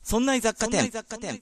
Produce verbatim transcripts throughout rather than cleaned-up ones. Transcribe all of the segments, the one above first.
そんな雑貨店。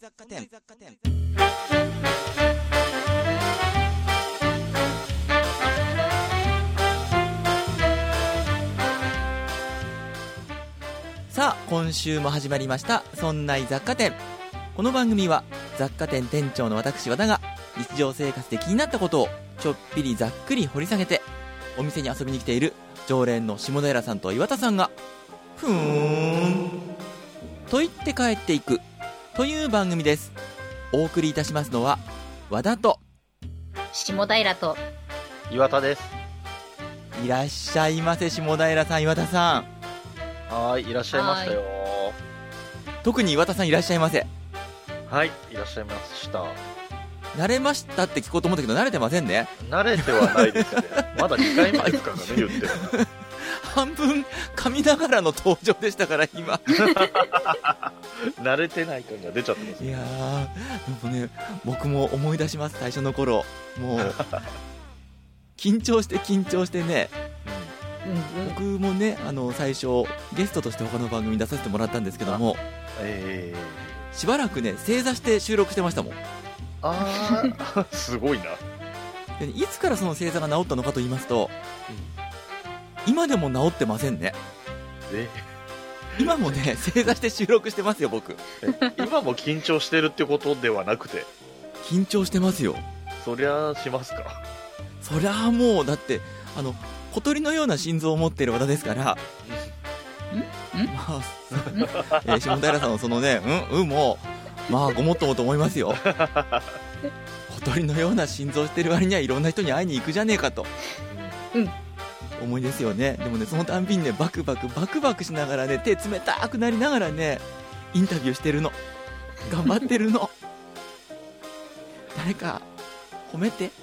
さあ、今週も始まりましたそんな雑貨店。この番組は雑貨店店長の私和田が日常生活で気になったことをちょっぴりざっくり掘り下げて、お店に遊びに来ている常連の下平さんと岩田さんがふーんと言って帰っていくという番組です。お送りいたしますのは和田と下平と岩田です。 いらっしゃいませ。下平さん、岩田さん、 はい、いらっしゃいましたよ。 特に岩田さんいらっしゃいませ。 はい、いらっしゃいました。 慣れましたって聞こうと思ったけど慣れてませんね。 慣れてはないですね。まだにかいめですからね、言ってる半分噛みながらの登場でしたから今慣れてない感が出ちゃってます。 いやー、でもね、僕も思い出します。最初の頃もう緊張して緊張してね、うん、僕もね、あの最初ゲストとして他の番組に出させてもらったんですけども、えー、しばらくね正座して収録してましたもん。 あーすごいな。 で、いつからその正座が治ったのかと言いますと、うん、今でも治ってませんね。 え今もね正座して収録してますよ僕。 今も緊張してるってことではなくて？ 緊張してますよ。そりゃしますか。 そりゃもうだってあの小鳥のような心臓を持っている和田ですから、うん、まあ、えー、下平さんのそのねうんうんもまあごもっともと思いますよ。小鳥のような心臓してる割にはいろんな人に会いに行くじゃねえかと、うん、思いですよね。でもね、そのたんびにねバクバクバクバクしながらね、手冷たくなりながらねインタビューしてるの。頑張ってるの。誰か褒めて。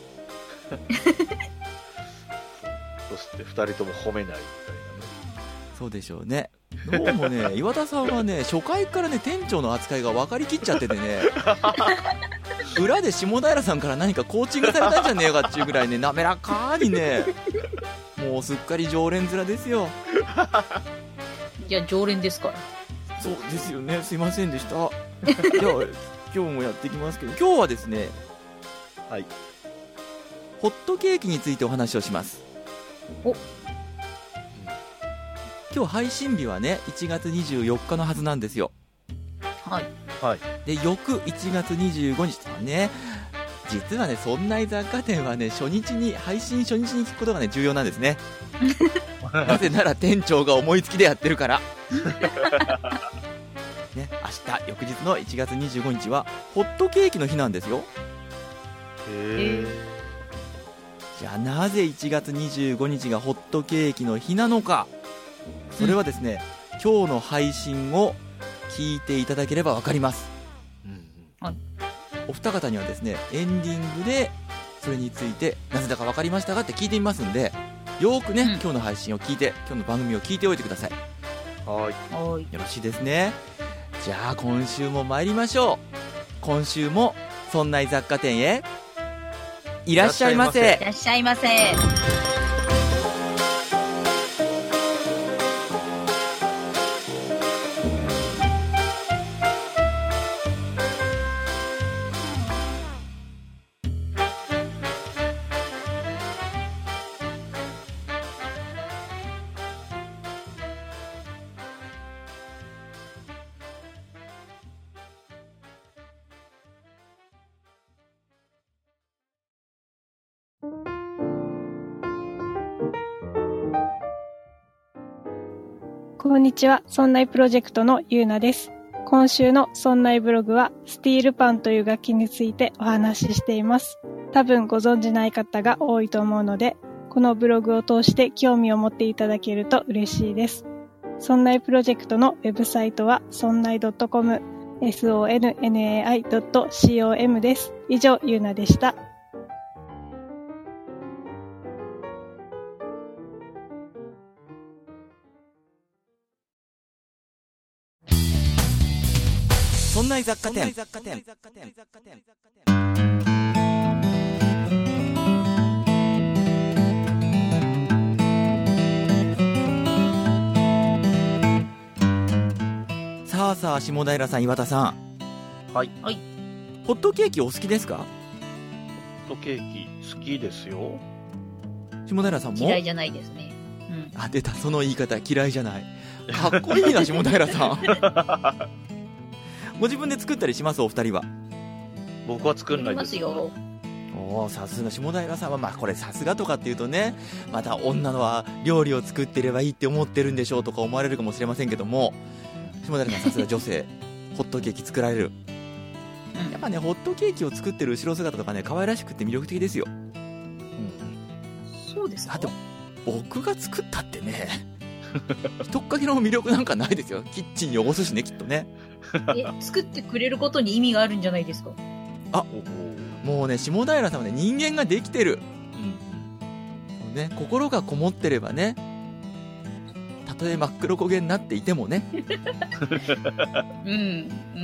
そしてふたりとも褒めないみたいなね。 そうでしょうね。どうもね岩田さんはね初回からね店長の扱いが分かりきっちゃっててね裏で下平さんから何かコーチングされたんじゃねえかっていうぐらいね滑らかにね、もうすっかり常連面ですよ。 いや常連ですから。 そうですよね、すいませんでした。じゃあ今日もやっていきますけど、今日はですね、はい、ホットケーキについてお話をします。お今日配信日はねいちがつにじゅうよっかのはずなんですよ。 はい、 はい、で翌いちがつにじゅうごにちはね、実はねそんな雑貨店はね初日に配信初日に聞くことがね重要なんですね。なぜなら店長が思いつきでやってるからね、明日翌日のいちがつにじゅうごにちはホットケーキの日なんですよ。 へー。 じゃあなぜいちがつにじゅうごにちがホットケーキの日なのか、それはですね、うん、今日の配信を聞いていただければ分かります、うんはい、お二方にはですねエンディングでそれについてなぜだか分かりましたかって聞いてみますんで、よーくね、うん、今日の配信を聞いて今日の番組を聞いておいてください。はい、よろしいですね。じゃあ今週も参りましょう。今週もそんな雑貨店へいらっしゃいませ。 いらっしゃいませ。 こんにちは、そんないプロジェクトのゆうなです。今週のそんないブログはスティールパンという楽器についてお話ししています。多分ご存じない方が多いと思うので、このブログを通して興味を持っていただけると嬉しいです。そんないプロジェクトのウェブサイトはそんない .com、ソンナイ ドット コム です。以上、ゆうなでした。 そんな雑貨店。 さあさあ、下平さん、岩田さん。 はい。 はい。 ホットケーキお好きですか？ ホットケーキ好きですよ。 下平さんも？ 嫌いじゃないですね。うん。 あ、出た、その言い方、嫌いじゃない。かっこいいな、下平さん。ご自分で作ったりします、お二人は？ 僕は作んないまですす。 よ。 おー、さすが下平さんは、まあこれさすがとかっていうとね、また女のは料理を作ってればいいって思ってるんでしょうとか思われるかもしれませんけども、下平さんさすが女性、ホットケーキ作られる。 うんやっぱね、ホットケーキを作ってる後ろ姿とかね、可愛らしくて魅力的ですよ。 そうですかだって僕が作ったってね、一っかけの魅力なんかないですよ。キッチン汚すしね、きっとね。 え、作ってくれることに意味があるんじゃないですか？ おお。 もうね、下平さんはね、人間ができてる。 うん。 ね、心がこもってればね、たとえ真っ黒焦げになっていてもね、 うん。うん。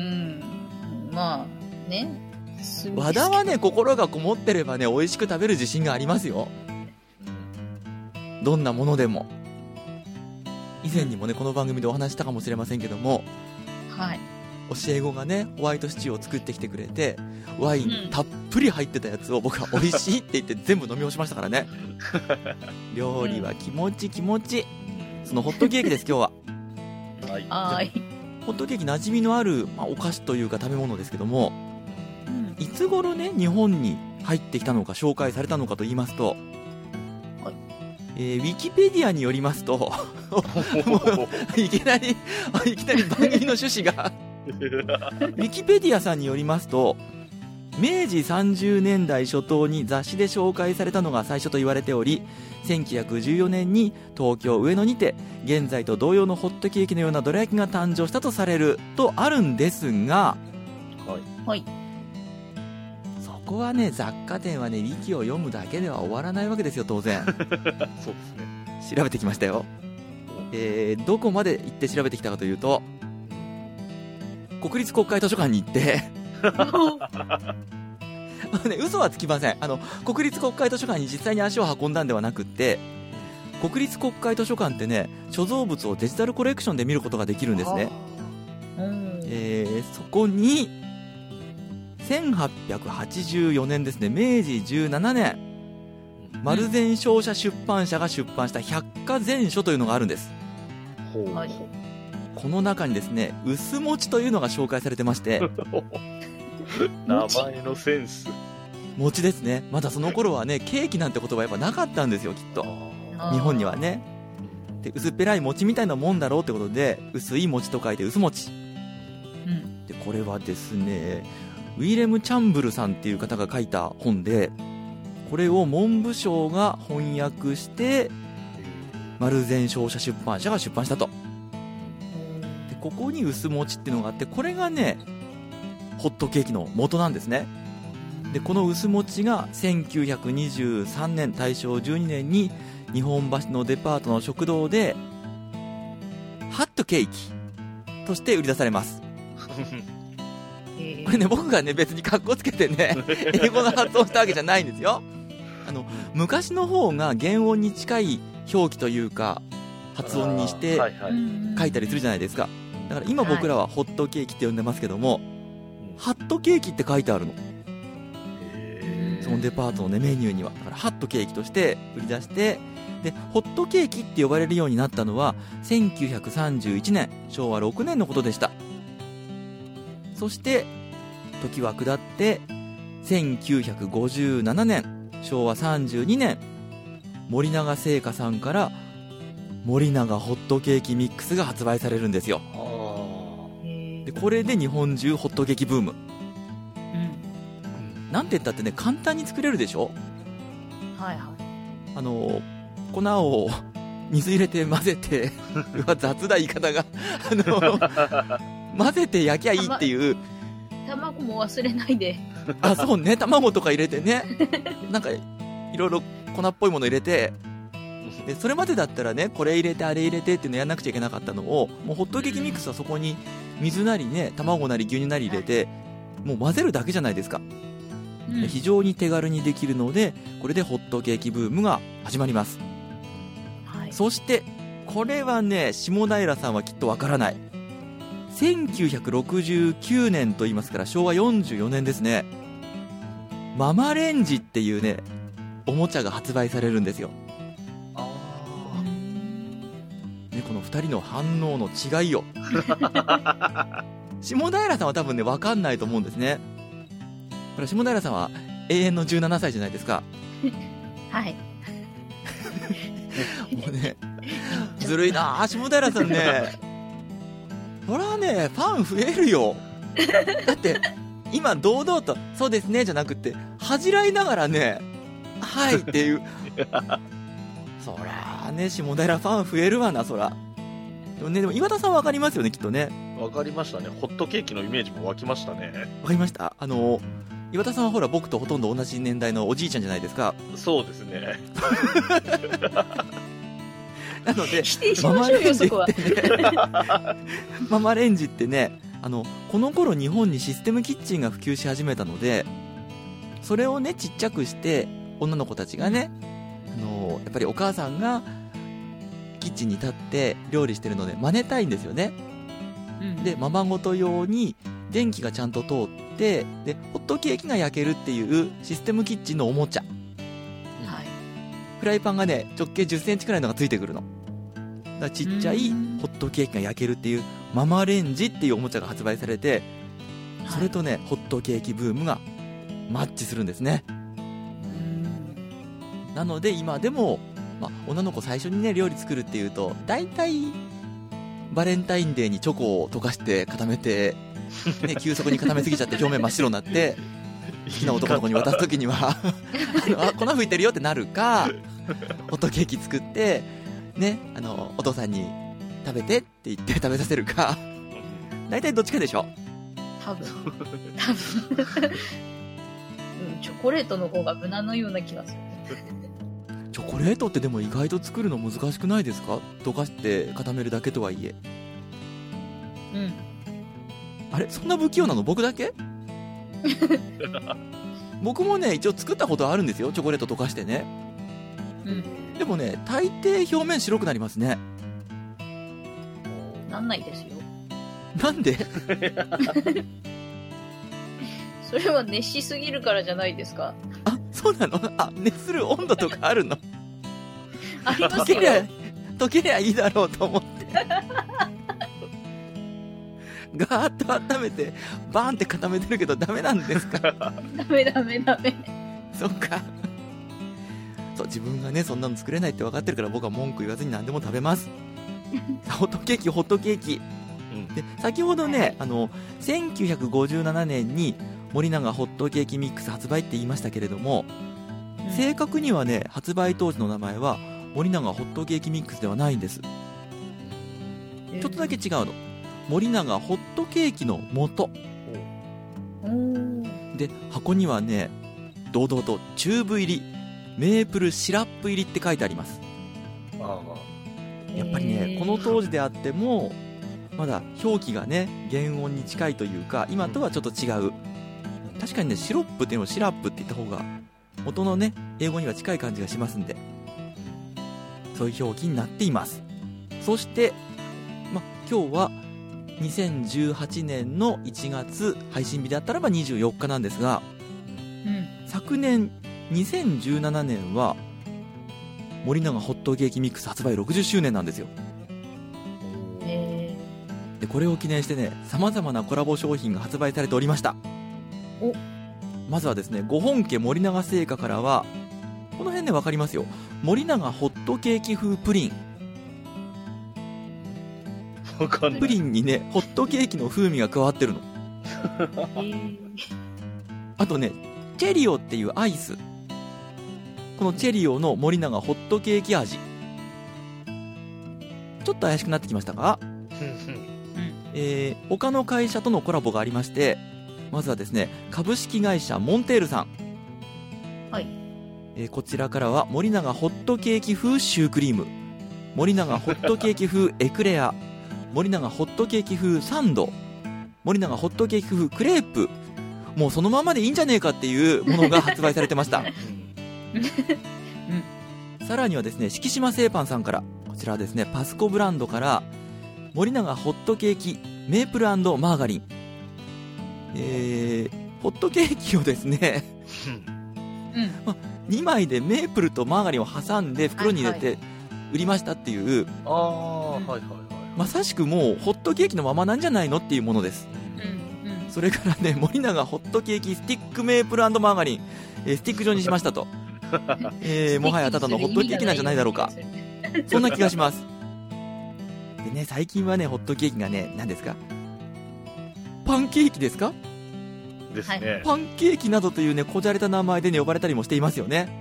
まあ、ね。 和田はね、心がこもってればね、美味しく食べる自信がありますよ。どんなものでも。以前にもね、この番組でお話したかもしれませんけども、 はい。 教え子がね、ホワイトシチューを作ってきてくれて、ワイうんンたっぷり入ってたやつを僕は美味しいって言って全部飲み干しましたからね。料理は気持ち気持ち。そのホットケーキです、今日は。 はい。 はーい。 ホットケーキ馴染みのある、まあ、お菓子というか食べ物ですけども、 うんいつ頃ね、日本に入ってきたのか紹介されたのかと言いますと、 はいえーウィキペディアによりますと、いきなり、いきなり番組の趣旨が、ウィキペディアさんによりますと、明治さんじゅうねんだい初頭に雑誌で紹介されたのが最初と言われており、せんきゅうひゃくじゅうよねんに東京上野にて現在と同様のホットケーキのようなどら焼きが誕生したとされるとあるんですが、 はい。 はい。 そこはね、雑貨店はね、ウィキを読むだけでは終わらないわけですよ、当然。 そうですね。 調べてきましたよ。えー、どこまで行って調べてきたかというと、国立国会図書館に行ってあのね、嘘はつきません。あの国立国会図書館に実際に足を運んだんではなくって、国立国会図書館ってね、所蔵物をデジタルコレクションで見ることができるんですね。 うんえー、そこにせんはっぴゃくはちじゅうよねんですね、明治じゅうななねん、丸善商社出版社が出版した百科全書というのがあるんです。 ほう。 はいこの中にですね、薄餅というのが紹介されてまして名前のセンス。 餅ですね。まだその頃はね、ケーキなんて言葉やっぱなかったんですよ、きっと。 あー日本にはね。で、薄っぺらい餅みたいなもんだろうってことで、薄い餅と書いて薄餅。 うん。 で、これはですね、ウィレム・チャンブルさんっていう方が書いた本で、これを文部省が翻訳して丸善商社出版社が出版したと。で、ここに薄餅っていうのがあって、これがね、ホットケーキの元なんですね。で、この薄餅がせんきゅうひゃくにじゅうさんねん、大正じゅうにねんに日本橋のデパートの食堂でハットケーキとして売り出されます。 えーこれね、僕がね、別にカッコつけてね、英語の発音したわけじゃないんですよ。あの、昔の方が原音に近い表記というか、発音にしてはいはい。 うん書いたりするじゃないですか。だから今僕らはホットケーキって呼んでますけども、ハットケーキって書いてあるの。 へーそのデパートのね、メニューには。だからハットケーキとして売り出して、で、ホットケーキって呼ばれるようになったのは、せんきゅうひゃくさんじゅういちねん、しょうわろくねんのことでした。そして、時は下って、せんきゅうひゃくごじゅうななねん、しょうわさんじゅうにねん、森永製菓さんから、森永ホットケーキミックスが発売されるんですよ。 あえーで、これで日本中ホットケーキブーム。 うん。 なんて言ったってね、簡単に作れるでしょ。 はいはい。 あの粉を水入れて混ぜてうわ雑な言い方があの混ぜて焼きゃいいっていう。 卵も忘れないで。 あ、そうね、卵とか入れてね、なんかいろいろ粉っぽいもの入れて、でそれまでだったらね、これ入れてあれ入れてっていうのやらなくちゃいけなかったのを、もうホットケーキミックスはそこに水なりね、卵なり牛乳なり入れて、もう混ぜるだけじゃないですか。 うん非常に手軽にできるので、これでホットケーキブームが始まります。 はい。 そしてこれはね、下平さんはきっとわからない。 せんきゅうひゃくろくじゅうきゅうねんと言いますからしょうわよんじゅうよねんですね。ママレンジっていうねおもちゃが発売されるんですよ。 あね、このふたりの反応の違いよ下平さんは多分ね分かんないと思うんですね。ほら下平さんは永遠のじゅうななさいじゃないですか。 はい。 もうねずるいな下平さんねそらねファン増えるよ。だって今堂々とそうですねじゃなくて恥じらいながらねはいっていうそらね下平ファン増えるわなそら。でもねでも岩田さん分かりますよねきっとね。 あ、わかりましたね。ホットケーキのイメージも湧きましたね。 分かりました。あの岩田さんはほら僕とほとんど同じ年代のおじいちゃんじゃないですか。 そうですね。 なので否定しましょうよそこは。 ママレンジってねあのこの頃日本にシステムキッチンが普及し始めたのでそれをねちっちゃくして女の子たちがねあのやっぱりお母さんがキッチンに立って料理してるので真似たいんですよね。 うんでままごと用に電気がちゃんと通ってでホットケーキが焼けるっていうシステムキッチンのおもちゃ。 はい。 フライパンがね直径じゅっセンチくらいのがついてくるのだからちっちゃいホットケーキが焼けるっていうママレンジっていうおもちゃが発売されてそれとねホットケーキブームがマッチするんですね。なので今でも、まあ、女の子最初にね料理作るっていうと大体バレンタインデーにチョコを溶かして固めて、ね、急速に固めすぎちゃって表面真っ白になって好きな男の子に渡す時にはあのあ粉吹いてるよってなるかホットケーキ作ってねあのお父さんに食べてって言って食べさせるか大体どっちかでしょ。 多分。多分。うん、チョコレートの方が無難のような気がする。 チョコレートってでも意外と作るの難しくないですか。溶かして固めるだけとはいえ。 うん。 あれそんな不器用なの僕だけ僕もね一応作ったことあるんですよチョコレート溶かしてね。 うん。 でもね大抵表面白くなりますね。 なんないですよ。 なんでそれは熱しすぎるからじゃないですか。 あそうなの。あ熱する温度とかあるの。 ありますよ。 溶けりゃ溶けりゃいいだろうと思ってガーッと温めてバーンって固めてるけどダメなんですか。 ダメダメダメ。 そっか。そう自分がねそんなの作れないって分かってるから僕は文句言わずに何でも食べます。ホットケーキホットケーキ、うん、で先ほどねあのせんきゅうひゃくごじゅうななねんに森永ホットケーキミックス発売って言いましたけれども、うん、正確にはね発売当時の名前は森永ホットケーキミックスではないんです。ちょっとだけ違うの。森永ホットケーキの素で箱にはね堂々とチューブ入りメープルシラップ入りって書いてあります。 ああやっぱりねこの当時であってもまだ表記がね原音に近いというか今とはちょっと違う。確かにねシロップっていうのをシラップって言った方が元のね英語には近い感じがしますんでそういう表記になっています。そして、ま、今日はにせんじゅうはちねんのいちがつ配信日であったらばにじゅうよっかなんですが、 うん、 昨年にせんじゅうななねんは森永ホットケーキミックス発売ろくじゅっしゅうねんなんですよ。 へでこれを記念してね様々なコラボ商品が発売されておりました。 おまずはですねご本家森永製菓からはこの辺で分かりますよ森永ホットケーキ風プリン。 わかんない。 プリンにねホットケーキの風味が加わってるの。あとねチェリオっていうアイス、このチェリオの森永ホットケーキ味ちょっと怪しくなってきましたかえー、他の会社とのコラボがありまして、まずはですね株式会社モンテールさん、 はい、 えー、こちらからは森永ホットケーキ風シュークリーム、森永ホットケーキ風エクレア、森永ホットケーキ風サンド、森永ホットケーキ風クレープ、もうそのままでいいんじゃねえかっていうものが発売されてました、うん、さらにはですね敷島製パンさんからこちらはですねパスコブランドから森永ホットケーキメープル&マーガリン、えー、ホットケーキをですねうん。 にまいでメープルとマーガリンを挟んで袋に入れて売りましたっていう、 ああ、はいはいはい。 まさしくもうホットケーキのままなんじゃないのっていうものです。 うんうん。 それからね、森永ホットケーキスティックメープル&マーガリン、えースティック状にしましたと、えーもはやただのホットケーキなんじゃないだろうか、そんな気がします。でね、最近はねホットケーキがね、何ですか、パンケーキですか、 ですね。 パンケーキなどというねこじゃれた名前でね呼ばれたりもしていますよね。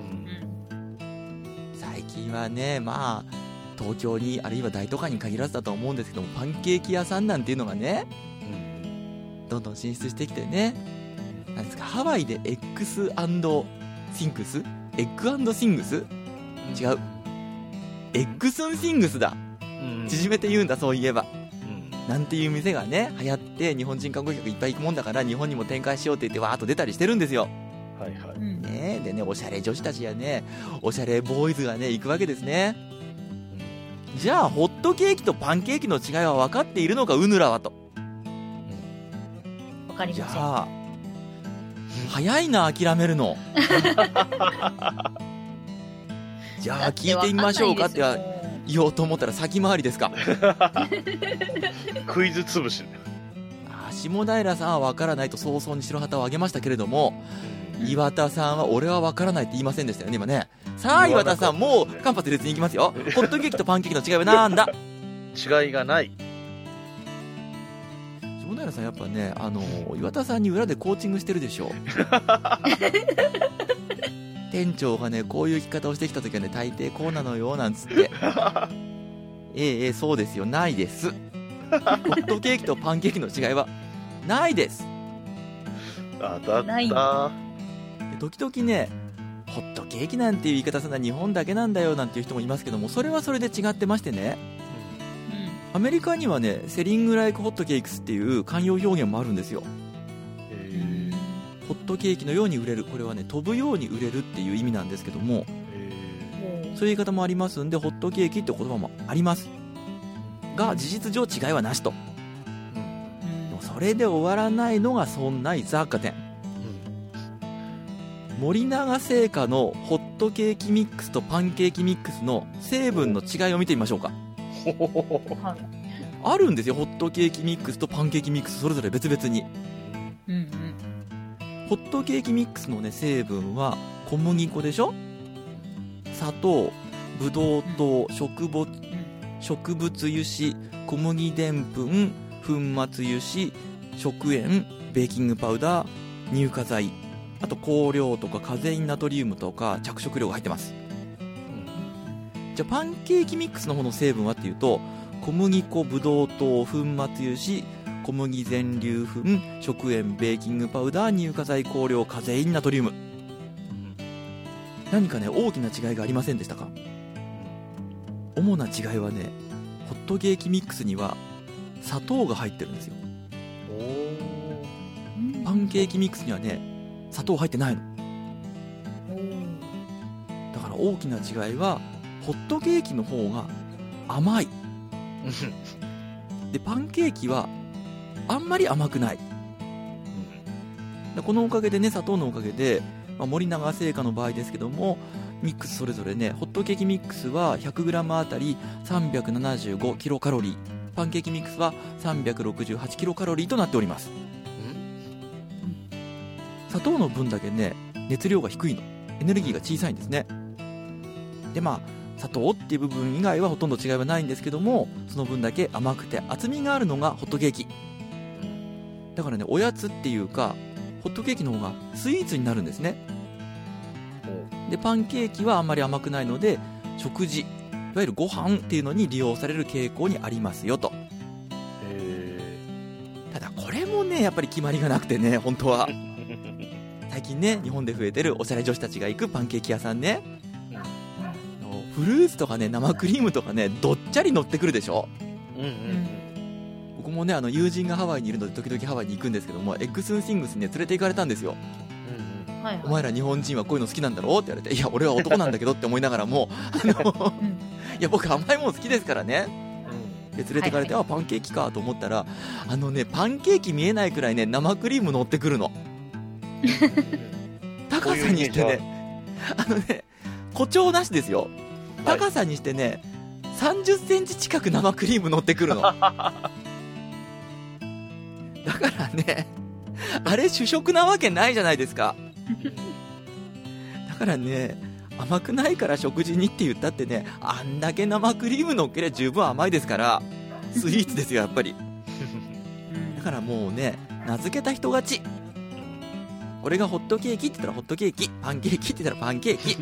うん最近はね、まあ東京にあるいは大都会に限らずだと思うんですけども、パンケーキ屋さんなんていうのがねうんどんどん進出してきてね、なんですか、ハワイでエッグス&シングスエッグ&シングス違う、エッグスンシングスだ、 うん縮めて言うんだ、そういえばうんなんていう店がね流行って、日本人観光客いっぱい行くもんだから日本にも展開しようって言ってわーっと出たりしてるんですよ、 はいはい。 うん。 ね、でね、おしゃれ女子たちやね、おしゃれボーイズがね行くわけですね。じゃあホットケーキとパンケーキの違いは分かっているのか、うぬらはと。 わかりじゃません。 あ早いな諦めるのじゃあ聞いてみましょうかってだわかんないですよ言おうと思ったら先回りですか。 クイズ潰し。 あー下平さんは分からないと早々に白旗を上げましたけれども、岩田さんは俺は分からないって言いませんでしたよね今ね。さあ岩田さん、もう間髪列に行きますよ。ホットケーキとパンケーキの違いはなんだ。 違いがない。 下平さんやっぱね、あのー岩田さんに裏でコーチングしてるでしょ店長がねこういう聞き方をしてきた時はね、大抵こうなのよなんつってええええそうですよ、ないです。ホットケーキとパンケーキの違いはないです。 あ、だっないた。 で時々ね、ホットケーキなんていう言い方するのは日本だけなんだよなんていう人もいますけども、それはそれで違ってましてね、アメリカにはねセリングライクホットケーキスっていう慣用表現もあるんですよ。 えーホットケーキのように売れる、これはね飛ぶように売れるっていう意味なんですけども、 えもうそういう言い方もありますんで、ホットケーキって言葉もありますが、事実上違いはなしと。 ーでもそれで終わらないのがそんな雑貨店、森永製菓のホットケーキミックスとパンケーキミックスの成分の違いを見てみましょうか。 ほほほほはい。 あるんですよ、ホットケーキミックスとパンケーキミックスそれぞれ別々に。 うんうん。 ホットケーキミックスのね成分は小麦粉でしょ、砂糖、ブドウ糖、植物植物油脂、小麦でんぷん、粉末油脂、食塩、ベーキングパウダー、乳化剤、あと香料とかカゼインナトリウムとか着色料が入ってます。じゃあパンケーキミックスの方の成分はっていうと、小麦粉、ブドウ糖、粉末油脂、小麦全粒粉、食塩、ベーキングパウダー、乳化剤、香料、カゼインナトリウム。何かね大きな違いがありませんでしたか。主な違いはね、ホットケーキミックスには砂糖が入ってるんですよ。 おパンケーキミックスにはね砂糖入ってないの。だから大きな違いは、ホットケーキの方が甘いで、パンケーキはあんまり甘くない。でこのおかげでね、砂糖のおかげで、まあ、森永製菓の場合ですけども、ミックスそれぞれね、ホットケーキミックスは ひゃくグラム あたりさんびゃくななじゅうごキロカロリー、パンケーキミックスはさんびゃくろくじゅうはちキロカロリーとなっております。砂糖の分だけね熱量が低いの、エネルギーが小さいんですね。でまあ砂糖っていう部分以外はほとんど違いはないんですけども、その分だけ甘くて厚みがあるのがホットケーキだからね、おやつっていうかホットケーキの方がスイーツになるんですね。でパンケーキはあんまり甘くないので、食事、いわゆるご飯っていうのに利用される傾向にありますよと。ただこれもねやっぱり決まりがなくてね、本当は最近ね日本で増えてるおしゃれ女子たちが行くパンケーキ屋さんね、フルーツとかね生クリームとかねどっちゃり乗ってくるでしょ。 うんうん僕もねあの友人がハワイにいるので時々ハワイに行くんですけども、エッグスンシングスにね連れて行かれたんですよ。 うんはいはい。 お前ら日本人はこういうの好きなんだろうって言われて、いや俺は男なんだけどって思いながらもあのいや僕甘いもの好きですからね。 で連れてかれて、 はいあパンケーキかと思ったら、あのねパンケーキ見えないくらいね生クリーム乗ってくるの。高さにしてね、あのね誇張なしですよ、高さにしてねさんじゅっセンチ近く生クリーム乗ってくるの。だからね、あれ主食なわけないじゃないですか。だからね、甘くないから食事にって言ったってね、あんだけ生クリーム乗っけりゃ十分甘いですから、スイーツですよやっぱり。だからもうね、名付けた人勝ち。これがホットケーキって言ったらホットケーキ、パンケーキって言ったらパンケーキ。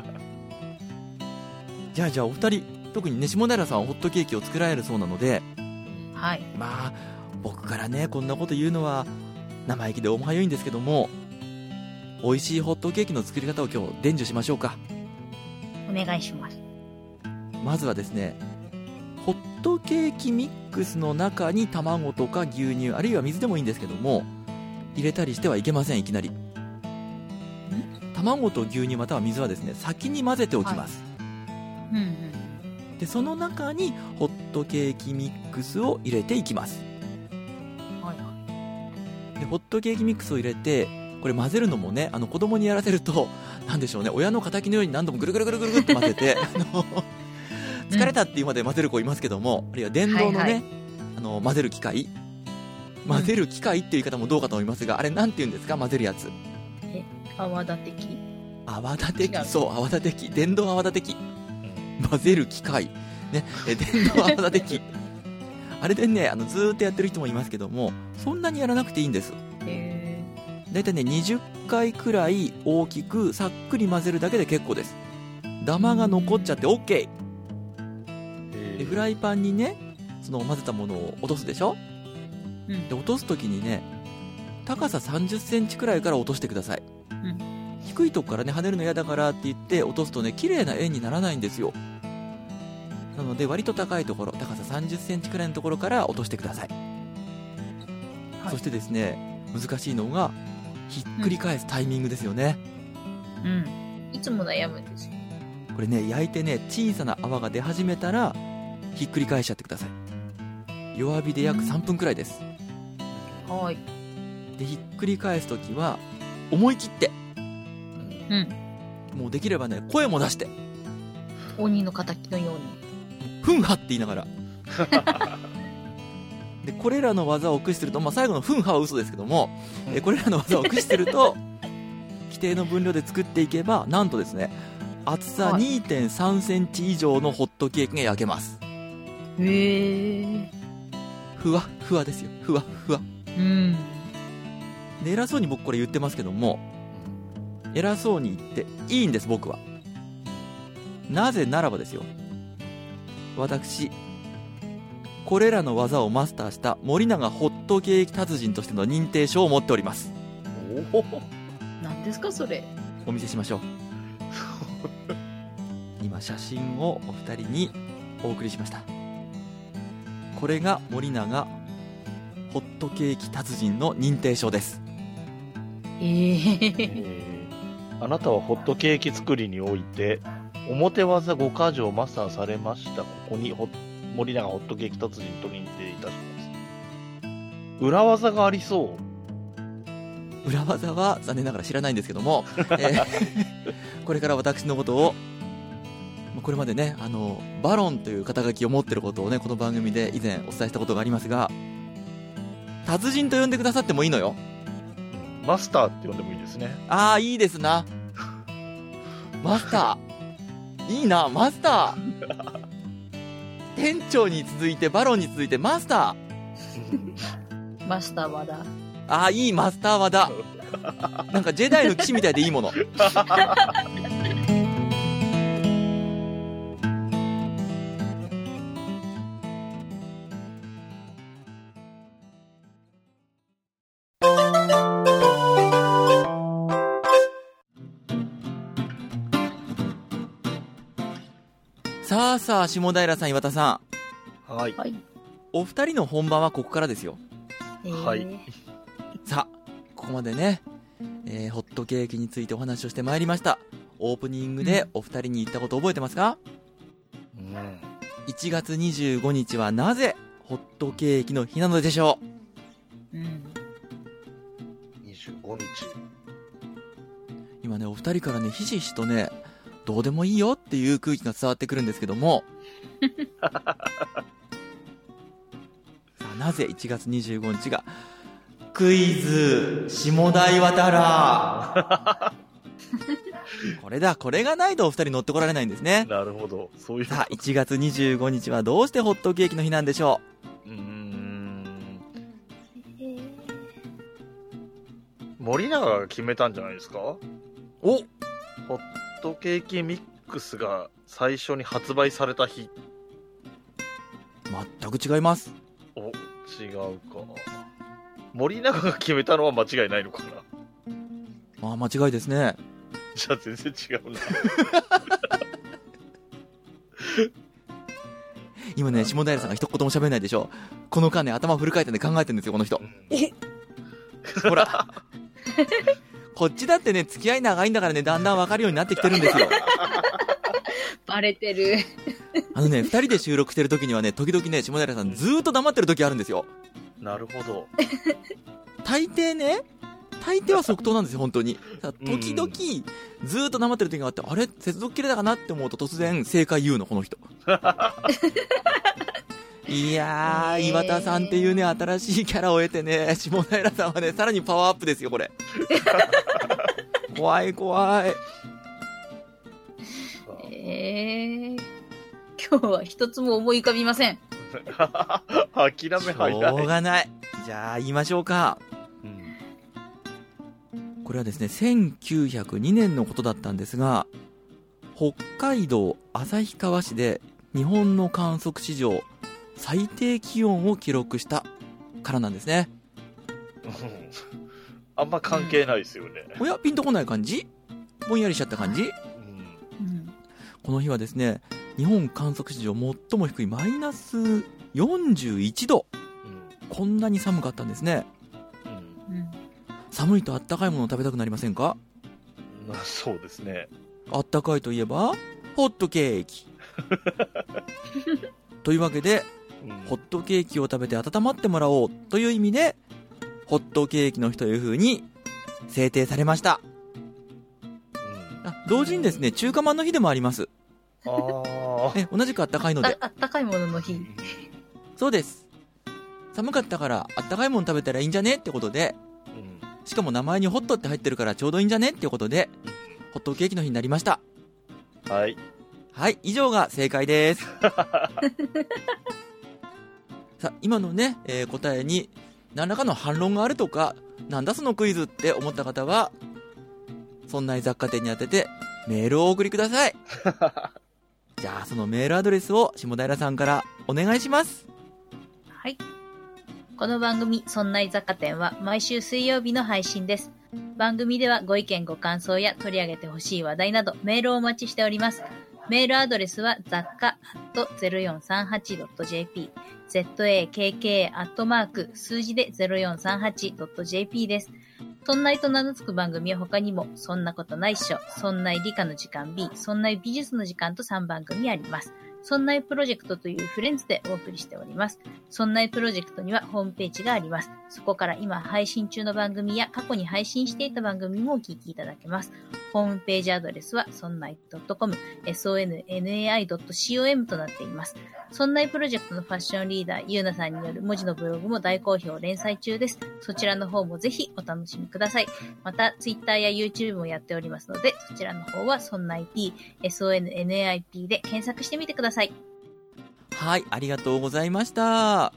じゃあじゃあお二人、特にね下平さんはホットケーキを作られるそうなので、 はい。 まあ僕からねこんなこと言うのは生意気でおもはよいんですけども、美味しいホットケーキの作り方を今日伝授しましょうか。 お願いします。 まずはですね、ホットケーキミックスの中に卵とか牛乳、あるいは水でもいいんですけども入れたりしてはいけません。いきなり卵と牛乳または水はですね先に混ぜておきます、 はい、うんうん、 でその中にホットケーキミックスを入れていきます。 はいはい。 でホットケーキミックスを入れて、これ混ぜるのもね、あの子供にやらせるとなんでしょうね、親の敵のように何度もぐるぐるぐるぐるぐるって混ぜてあの疲れたっていうまで混ぜる子いますけども、あるいは電動のね、はいはい、あの混ぜる機械、混ぜる機械っていう言い方もどうかと思いますが、あれなんて言うんですか、混ぜるやつ。 え、泡立て器？ 泡立て器、そう、泡立て器、電動泡立て器、混ぜる機械ね、え電動泡立て器あれでね、あのずーっとやってる人もいますけども、そんなにやらなくていいんです。 へー、だいたいねにじゅっかいくらい大きくさっくり混ぜるだけで結構です。ダマが残っちゃって OK。 でフライパンにねその混ぜたものを落とすでしょ、うん、で落とすときにね高ささんじゅっセンチくらいから落としてください、うん、低いとこからね跳ねるの嫌だからって言って落とすとね綺麗な円にならないんですよ。なので割と高いところ、高ささんじゅっセンチくらいのところから落としてください、はい、そしてですね難しいのがひっくり返すタイミングですよね。 うん、うん、いつも悩むんですよこれね。焼いてね小さな泡が出始めたらひっくり返しちゃってください。弱火で約さんぷんくらいです、 うん、はい。 でひっくり返すときは思い切って、うん、もうできればね声も出して鬼の敵のようにふんはって言いながらでこれらの技を駆使すると、まあ、最後のふんはは嘘ですけども、えこれらの技を駆使すると規定の分量で作っていけばなんとですね厚さ にてんさんセンチ以上のホットケーキが焼けます。 へー、 ふわふわですよ、ふわふわ。 うん。 で偉そうに僕これ言ってますけども、偉そうに言っていいんです僕は。なぜならばですよ、私これらの技をマスターした森永ホットケーキ達人としての認定証を持っております。 おお、何ですかそれ。 お見せしましょう今写真をお二人にお送りしました。これが森永ホットケーキ達人の認定証です。 えー、 えー、あなたはホットケーキ作りにおいて表技ごか条マスターされました。ここにホ森永ホットケーキ達人と認定いたします。裏技がありそう。 裏技は残念ながら知らないんですけども、えー、これから私のことをこれまでねあのバロンという肩書きを持ってることをねこの番組で以前お伝えしたことがありますが、達人と呼んでくださってもいいのよ。 マスターって呼んでもいいですね。 ああいいですなマスターいいな、マスター店長に続いてバロンに続いてマスターマスターはだ。 ああいい、マスターはだなんかジェダイの騎士みたいでいいものさあさあ下平さん、岩田さん、はい、 お二人の本番はここからですよ。 えー、 はい。 さあここまでね、えー、ホットケーキについてお話をしてまいりました。オープニングでお二人に言ったこと覚えてますか？ うん、 いちがつにじゅうごにちはなぜホットケーキの日なのでしょう。 うん。 にじゅうごにち。 今ね、お二人からね、ひしひしとね、どうでもいいよっていう空気が伝わってくるんですけどもさあ、なぜいちがつにじゅうごにちがクイズ下台渡らこれだ、これがないとお二人乗ってこられないんですね。 なるほど。そういう。 さあ、いちがつにじゅうごにちはどうしてホットケーキの日なんでしょう。うーん。森永が決めたんじゃないですか？ う。お、 ホットケーキミックスが最初に発売された日。 全く違います。 お、違うか。森永が決めたのは間違いないのかな。 ああ、間違いですね。 じゃあ全然違うな。 今ね、下平さんが一言も喋れないでしょ。この間ね、頭フル回転で考えてるんですよ、この人。ほら。こっちだってね、付き合い長いんだからね、だんだん分かるようになってきてるんですよ。 バレてる。 あのね、二人で収録してる時にはね、時々ね、下平さんずーっと黙ってる時あるんですよ。 なるほど。 大抵ね、大抵は即答なんですよ、本当に。時々、ずーっと黙ってる時があって、あれ接続切れたかなって思うと突然正解言うの、この人。いやー、 えー岩田さんっていうね、新しいキャラを得てね、下平さんはね、さらにパワーアップですよ、これ。怖い怖い。 えー、今日は一つも思い浮かびません。 諦めし早い。 ょうがない。じゃあ、言いましょうか。 うん、 これはですね、せんきゅうひゃくにねんのことだったんですが、北海道旭川市で日本の観測史上最低気温を記録したからなんですね。 あんま関係ないですよね。 おや、ピンとこない感じ？ぼんやりしちゃった感じ？ うん、 うん。 この日はですね、日本観測史上最も低いマイナスよんじゅういちど。こんなに寒かったんですね。 うんうんうん。 寒いとあったかいものを食べたくなりませんか？ まあ、そうですね。 あったかいといえばホットケーキというわけで、 うん、 ホットケーキを食べて温まってもらおうという意味でホットケーキの日という風に制定されました。 うん、 あ、同時にですね、中華まんの日でもあります。 あーえ、同じくあったかいので。 ああったかいものの日。 そうです。寒かったからあったかいもの食べたらいいんじゃねってことで、 うんしかも名前にホットって入ってるからちょうどいいんじゃねってことで、ホットケーキの日になりました。 はい。 はい、以上が正解です。さあ、今のね、えー答えに何らかの反論があるとか、なんだそのクイズって思った方は、そんな雑貨店に当ててメールをお送りください。じゃあ、そのメールアドレスを下平さんからお願いします。 はい。この番組、そんな雑貨店は毎週水曜日の配信です。番組ではご意見ご感想や取り上げてほしい話題などメールをお待ちしております。メールアドレスは雑貨 アットゼロよんさんはちドットジェーピー、ザッカ アットマーク数字で ゼロよんさんはちドットジェーピー です。そんないと名の付く番組は他にも、そんなことないっしょ、そんない理科の時間 B、そんない美術の時間とさんばんぐみあります。そんないプロジェクトというフレンズでお送りしております。そんないプロジェクトにはホームページがあります。そこから今配信中の番組や過去に配信していた番組もお聞きいただけます。ホームページアドレスは ソンナイ ドットコム、ソンナイ ドットコム となっています。そんないプロジェクトのファッションリーダー、ゆうなさんによる文字のブログも大好評連載中です。そちらの方もぜひお楽しみください。また、Twitter や YouTube もやっておりますので、そちらの方は ソンナイピー、ソンナイピー で検索してみてください。 はい、ありがとうございました。 はい。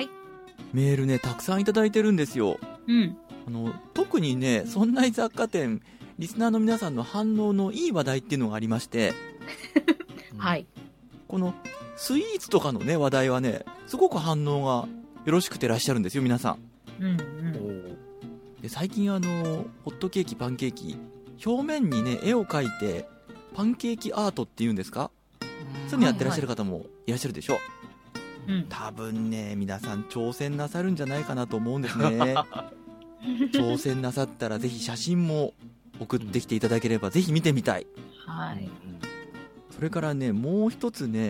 メールね、たくさんいただいてるんですよ。 うん。 あの、特にね、そんな雑貨店、リスナーの皆さんの反応のいい話題っていうのがありまして、 はい。 このスイーツとかのね、話題はね、すごく反応がよろしくてらっしゃるんですよ、皆さん。 うんうおん。 ーで、最近あの、ホットケーキ、パンケーキ、表面にね、絵を描いて、パンケーキアートっていうんですか？そういうのやってらっしゃる方もいらっしゃるでしょう。 うん。 多分ね、皆さん挑戦なさるんじゃないかなと思うんですね。挑戦なさったらぜひ写真も送ってきていただければぜひ見てみたい。 はい。 それからね、もう一つね、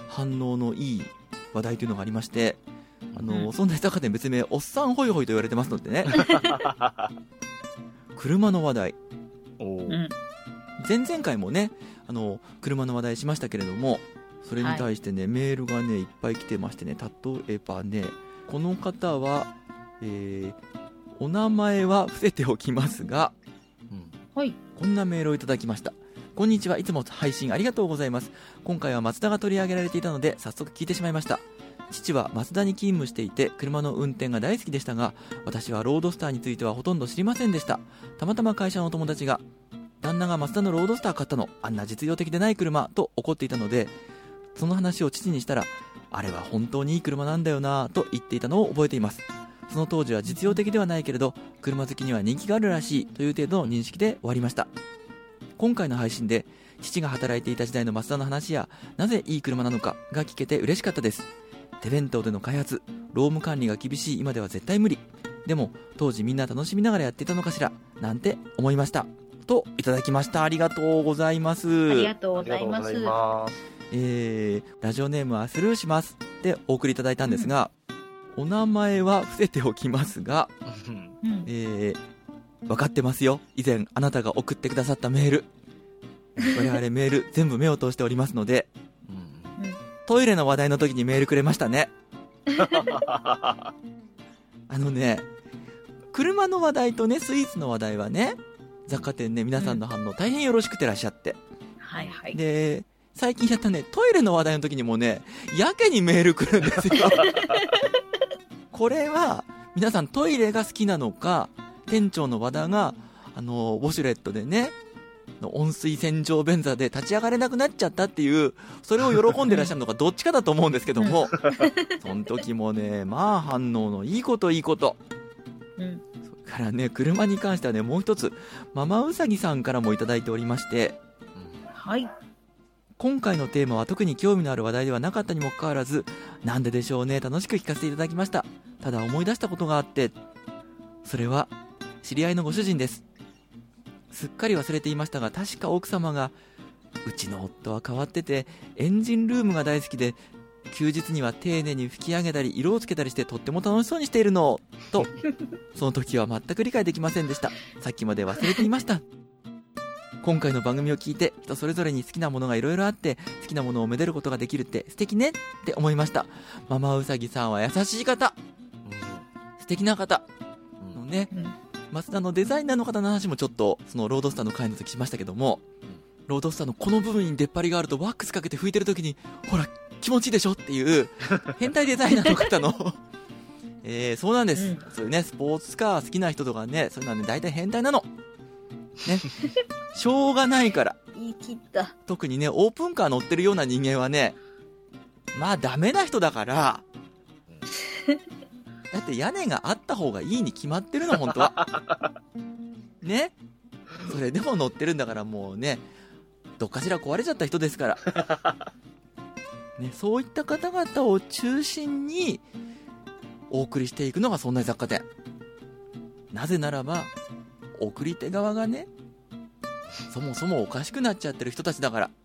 反応のいい話題というのがありまして、あの、 うんそんな雑貨店別名おっさんホイホイと言われてますのでね車の話題、 おーうん。 前々回もねあの車の話題しましたけれども、それに対してね、メールがねいっぱい来てましてね、例えばね、この方は、えーお名前は伏せておきますが、 うんはい。 こんなメールをいただきました。こんにちは、いつも配信ありがとうございます。今回はマツダが取り上げられていたので早速聞いてしまいました。父はマツダに勤務していて車の運転が大好きでしたが、私はロードスターについてはほとんど知りませんでした。たまたま会社のお友達が、旦那がマツダのロードスター買ったの、あんな実用的でない車と怒っていたので、その話を父にしたら、あれは本当にいい車なんだよなと言っていたのを覚えています。その当時は実用的ではないけれど車好きには人気があるらしいという程度の認識で終わりました。今回の配信で父が働いていた時代のマツダの話や、なぜいい車なのかが聞けて嬉しかったです。手弁当での開発、労務管理が厳しい今では絶対無理。でも当時みんな楽しみながらやっていたのかしらなんて思いましたといただきました。ありがとうございます。 ありがとうごありがとうございざいます。 ます。 えー、ラジオネームはスルーしますでお送りいただいたんですが、お名前は伏せておきますが、 うんうん。 えー、分かってますよ。以前あなたが送ってくださったメール、我々メール全部目を通しておりますので、 うんトイレの話題の時にメールくれましたね。あのね、車の話題とねスイーツの話題はね、雑貨店ね皆さんの反応大変よろしくてらっしゃって、 はいはい。 で最近やったねトイレの話題の時にもねやけにメール来るんですよこれは皆さんトイレが好きなのか、店長の和田があのウォシュレットでね温水洗浄便座で立ち上がれなくなっちゃったっていう、それを喜んでらっしゃるのかどっちかだと思うんですけどもその時もねまあ反応のいいこといいこと、 うん。 それからね車に関してはねもう一つママウサギさんからもいただいておりまして、 はい。 今回のテーマは特に興味のある話題ではなかったにもかかわらず、なんででしょうね、楽しく聞かせていただきました。ただ思い出したことがあって、それは知り合いのご主人です。すっかり忘れていましたが、確か奥様が、うちの夫は変わっててエンジンルームが大好きで、休日には丁寧に拭き上げたり色をつけたりしてとっても楽しそうにしているのとその時は全く理解できませんでした。さっきまで忘れていました。今回の番組を聞いて、人それぞれに好きなものがいろいろあって、好きなものをめでることができるって素敵ねって思いました。ママウサギさんは優しい方、素敵な方のね、 うん。 マツダのデザイナーの方の話もちょっとそのロードスターの回の時しましたけども、ロードスターのこの部分に出っ張りがあるとワックスかけて拭いてる時にほら気持ちいいでしょっていう変態デザイナーの方のえー、そうなんです、 うん、 そういうねスポーツカー好きな人とかね、そういうのはね大体変態なのねしょうがないから。 言い切った。 特にねオープンカー乗ってるような人間はね、まあダメな人だからだって屋根があった方がいいに決まってるの本当はね、それでも乗ってるんだから、もうねどっかしら壊れちゃった人ですからね、そういった方々を中心にお送りしていくのがそんな雑貨店。なぜならば送り手側がねそもそもおかしくなっちゃってる人たちだから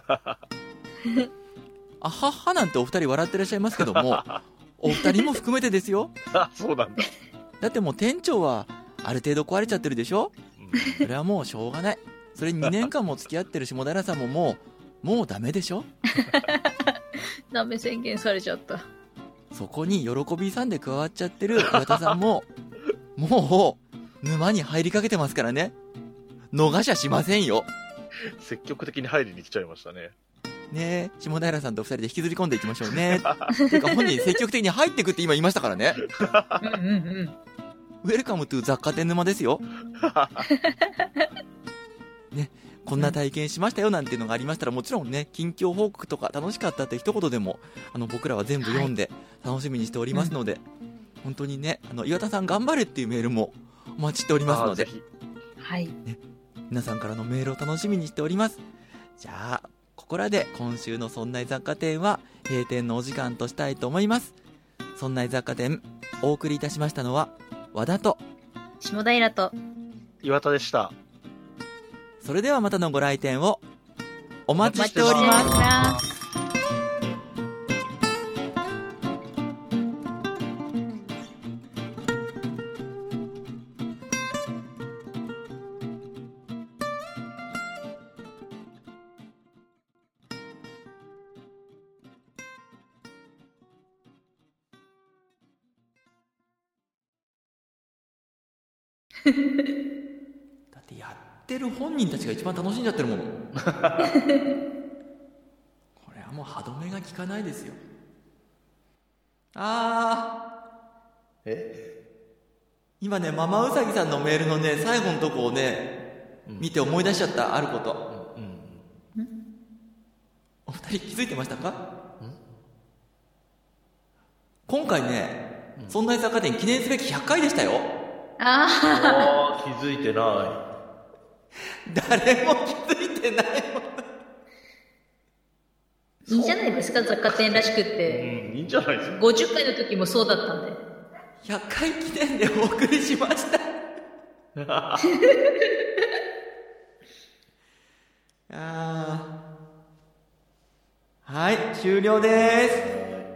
あはっはなんてお二人笑ってらっしゃいますけどもお二人も含めてですよ。 あ、そうなんだ。 だってもう店長はある程度壊れちゃってるでしょ。それはもうしょうがない。それにねんかんも付き合ってる下平さんももうもうダメでしょダメ宣言されちゃった。 そこに喜びさんで加わっちゃってる岩田さんももう沼に入りかけてますからね、逃しゃしませんよ。 積極的に入りに来ちゃいましたね。 ねえ、下平さんと二人で引きずり込んでいきましょうねていうか本人積極的に入ってくって今言いましたからねうんうんうん。 ウェルカムトゥ雑貨店沼ですよね、こんな体験しましたよなんていうのがありましたら、もちろんね近況報告とか楽しかったって一言でもあの僕らは全部読んで楽しみにしておりますので、はい、うん、本当にねあの岩田さん頑張れっていうメールもお待ちしておりますので、 はい、 ね、皆さんからのメールを楽しみにしております。じゃあここらで今週のそんな雑貨店は閉店のお時間としたいと思います。そんな雑貨店お送りいたしましたのは和田と下平と岩田でした。 それではまたのご来店をお待ちしております。 だってやってる本人たちが一番楽しんじゃってるもの。これはもう歯止めが効かないですよ。あーえ今ね、ママウサギさんのメールのね、最後のとこをね、 うん見て思い出しちゃった、あること。 うんお二人気づいてましたか？ うん今回ね、 うんそんな雑貨店記念すべきひゃっかいでしたよ。 ああー気づいてな誰も気づいてないもん。 あ、いいじゃないですか、雑貨店らしくっい。 て。 うん、いいんじゃないですか。 ごじゅっかいの時もそうだったんで。 ひゃっかい記念でお送りしました。あーはい、終了です。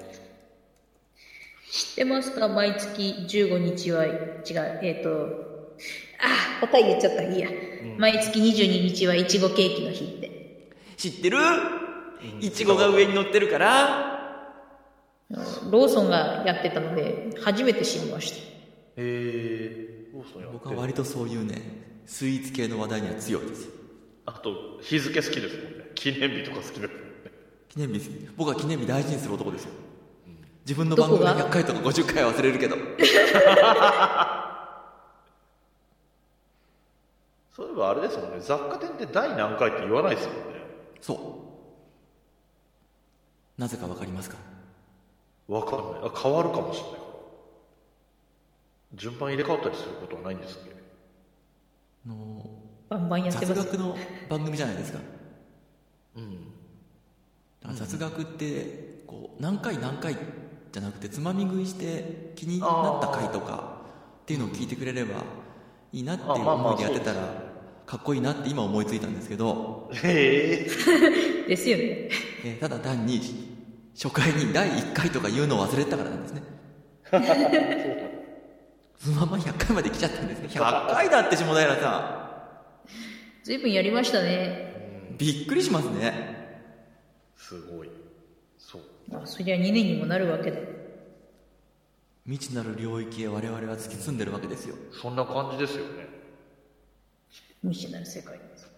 知ってますか？毎月じゅうごにちは、違う、えっ、と、あ、答え言っちゃった、いいや。 うん毎月にじゅうににちはいちごケーキの日って。 知ってる？いちごが上に乗ってるから。 ローソンがやってたので、初めて知りました。 えー、ローソンやってる僕は割とそういうね、スイーツ系の話題には強いですよ。 あと、日付好きですもんね。記念日とか好きですもんね。 記念日、僕は記念日大事にする男ですよ。自分の番組でどこがひゃっかいとかごじゅっかいは忘れるけど。 そういえばあれですもんね。雑貨店って第何回って言わないですもんね。 そうなぜかわかりますか？ わかんない。あ、変わるかもしれないから。順番入れ替わったりすることはないんですっけ？ あのバンバンやってます。 雑学の番組じゃないですか。 うん。 だから雑学ってこう何回何回じゃなくてつまみ食いして気になった回とかっていうのを聞いてくれればいいなっていうあまあまあ思いでやってたらそうですかっこいいなって今思いついたんですけど、 へえ。 ですよね。 えーただ単に初回にだいいっかいとか言うのを忘れてたからなんですね。そのままひゃっかいまで来ちゃったんですね。ひゃっかいだって下平さずいぶんやりましたね。 ん、びっくりしますね。 すごい。そう。 あ、そりゃにねんにもなるわけで。 未知なる領域へ我々は突き進んでるわけですよ。 そんな感じですよね。 未知なる世界です。